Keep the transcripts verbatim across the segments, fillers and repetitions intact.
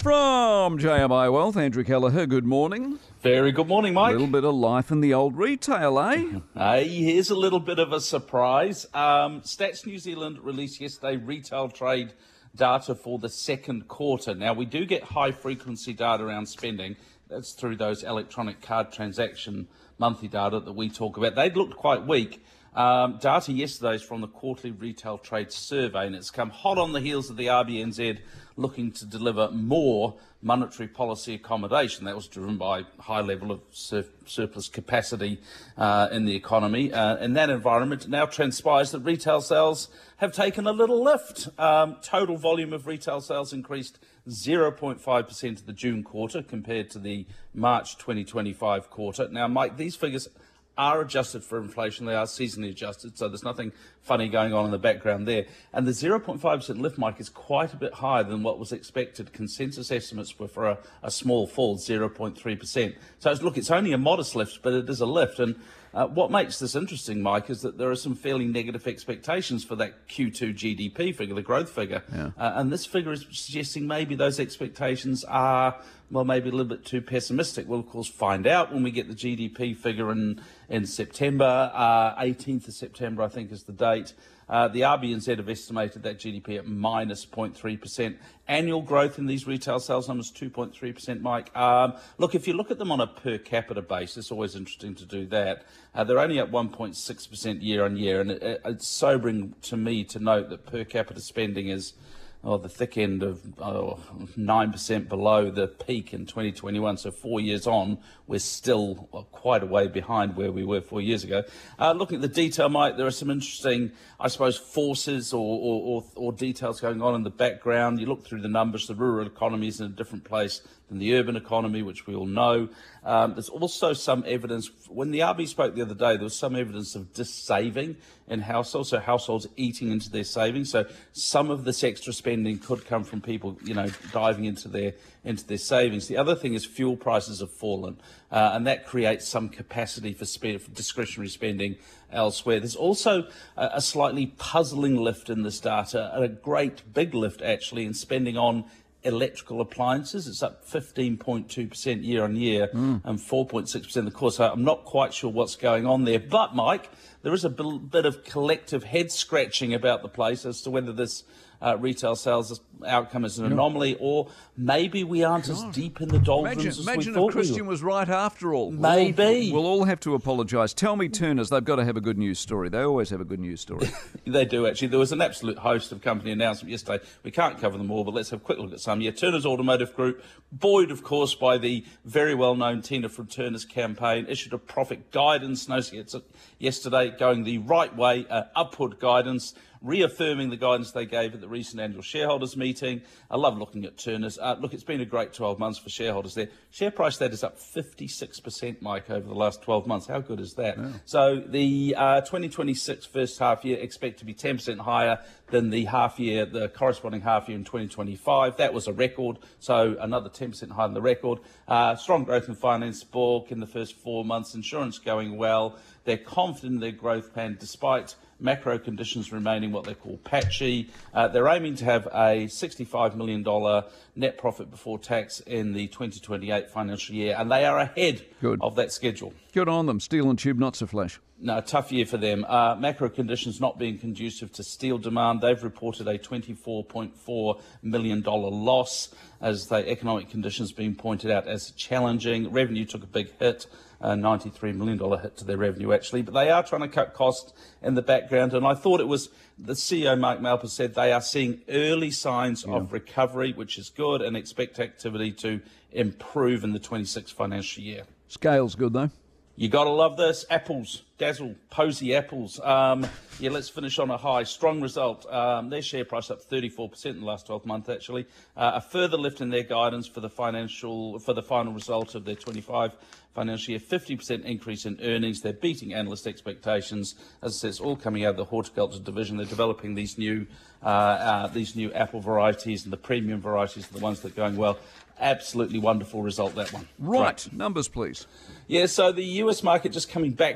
From J M I Wealth, Andrew Kelleher, good morning. Very good morning, Mike. A little bit of life in the old retail, eh? Hey, here's a little bit of a surprise. Um, Stats New Zealand released yesterday retail trade data for the second quarter. Now, we do get high-frequency data around spending. That's through those electronic card transaction monthly data that we talk about. They looked quite weak. Um, data yesterday is from the quarterly retail trade survey, and it's come hot on the heels of the R B N Z looking to deliver more monetary policy accommodation. That was driven by high level of sur surplus capacity uh, in the economy. Uh, in that environment, it now transpires that retail sales have taken a little lift. Um, total volume of retail sales increased zero point five percent in the June quarter compared to the March twenty twenty-five quarter. Now, Mike, these figures are adjusted for inflation. They are seasonally adjusted, so there's nothing funny going on in the background there. And the zero point five percent lift, Mike, is quite a bit higher than what was expected. Consensus estimates were for a, a small fall, zero point three percent. So, it's, look, it's only a modest lift, but it is a lift. And uh, what makes this interesting, Mike, is that there are some fairly negative expectations for that Q two G D P figure, the growth figure. Yeah. Uh, and this figure is suggesting maybe those expectations are, well, maybe a little bit too pessimistic. We'll, of course, find out when we get the G D P figure in, in September. Uh, eighteenth of September, I think, is the date. Uh, the R B N Z have estimated that G D P at minus zero point three percent. Annual growth in these retail sales numbers, two point three percent, Mike. Um, look, if you look at them on a per capita basis, always interesting to do that. Uh, they're only at one point six percent year on year, and it, it, it's sobering to me to note that per capita spending is oh, the thick end of oh, nine percent below the peak in twenty twenty-one. So four years on, we're still well, quite a way behind where we were four years ago. Uh, looking at the detail, Mike, there are some interesting, I suppose, forces or, or, or, or details going on in the background. You look through the numbers, the rural economy is in a different place than the urban economy, which we all know. Um, there's also some evidence, when the R B spoke the other day, there was some evidence of dis-saving in households, so households eating into their savings. So some of this extra spending could come from people, you know, diving into their into their savings. The other thing is fuel prices have fallen, uh, and that creates some capacity for, spend, for discretionary spending elsewhere. There's also a, a slightly puzzling lift in this data, a great big lift actually in spending on electrical appliances. It's up fifteen point two percent year on year mm. and four point six percent of course. I'm not quite sure what's going on there. But, Mike, there is a bit of collective head scratching about the place as to whether this uh, retail sales outcome is an yeah. anomaly, or maybe we aren't God. as deep in the doldrums imagine, as imagine we thought if Christian we were. was right after all. Maybe. We'll all, we'll all have to apologise. Tell me, Turners, they've got to have a good news story. They always have a good news story. They do, actually. There was an absolute host of company announcements yesterday. We can't cover them all, but let's have a quick look at some. Yeah, Turners Automotive Group, buoyed, of course, by the very well-known Tina from Turners campaign, issued a profit guidance notice yesterday, going the right way, uh, upward guidance, reaffirming the guidance they gave at the recent annual shareholders meeting. I love looking at Turners. Uh, look, it's been a great twelve months for shareholders there. Share price that is up fifty-six percent, Mike, over the last twelve months. How good is that? Yeah. So the uh, twenty twenty-six first half year expect to be ten percent higher than the half year, the corresponding half year in twenty twenty-five. That was a record, so another ten percent higher than the record. Uh, strong growth in finance book in the first four months. Insurance going well. They're confident in their growth plan despite macro conditions remaining what they call patchy. Uh, they're aiming to have a sixty-five million dollars net profit before tax in the twenty twenty-eight financial year, and they are ahead Good. of that schedule. Good on them. Steel and tube, not so flash. No, tough year for them. Uh, macro conditions not being conducive to steel demand. They've reported a twenty-four point four million dollars loss as the economic conditions being pointed out as challenging. Revenue took a big hit. A ninety-three million dollars hit to their revenue, actually. But they are trying to cut costs in the background. And I thought it was, the C E O, Mark Malpass, said they are seeing early signs yeah. of recovery, which is good, and expect activity to improve in the twenty-six financial year. Scale's good, though. You got to love this. Apples, Dazzle, Posey Apples. Um, yeah, let's finish on a high. Strong result. Um, their share price up thirty-four percent in the last twelve months, actually. Uh, a further lift in their guidance for the financial, for the final result of their twenty-five financial year. fifty percent increase in earnings. They're beating analyst expectations. As I said, it's all coming out of the horticulture division. They're developing these new, uh, uh, these new apple varieties, and the premium varieties are the ones that are going well. Absolutely wonderful result, that one. Right. Great. Numbers, please. Yeah, so the U S market just coming back from that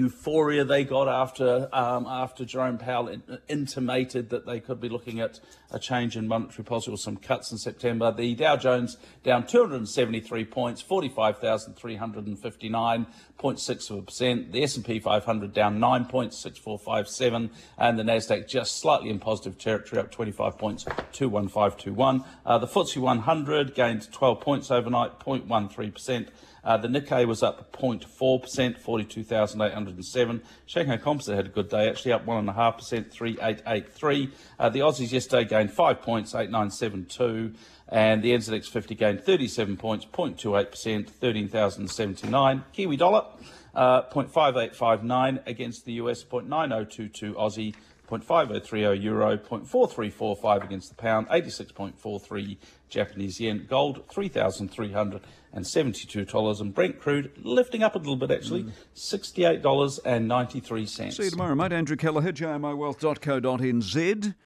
euphoria they got after um, after Jerome Powell in, intimated that they could be looking at a change in monetary policy or some cuts in September. The Dow Jones down two hundred seventy-three points, forty-five thousand three hundred fifty-nine point six percent. The S and P five hundred down nine points, six four five seven, and the Nasdaq just slightly in positive territory, up twenty-five points, two one five two one. Uh, the F T S E one hundred gained twelve points overnight, zero point one three percent. Uh, the Nikkei was up zero point four percent, forty-two thousand eight hundred seven. Shanghai Composite had a good day, actually up one point five percent, three eight eight three. Uh, the Aussies yesterday gained five points, eight nine seven two. And the N Z X fifty gained thirty-seven points, zero point two eight percent, thirteen thousand seventy-nine. Kiwi dollar, uh, zero point five eight five nine against the U S, zero point nine zero two two Aussie, zero point five zero three zero euro, zero point four three four five against the pound, eighty-six point four three Japanese yen. Gold, three thousand three hundred seventy-two dollars. And Brent crude lifting up a little bit, actually, mm. sixty-eight dollars and ninety-three cents. See you tomorrow, mate. Andrew Kelleher, J M O wealth dot co dot n z.